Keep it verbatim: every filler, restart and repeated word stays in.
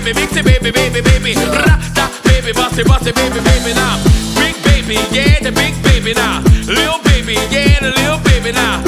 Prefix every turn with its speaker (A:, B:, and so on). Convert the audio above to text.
A: baby, mix it, baby, baby, baby. Ra-da, baby, bust it, bust it, baby, baby now. Big baby, yeah, the big baby now. Little baby, yeah, the little baby now.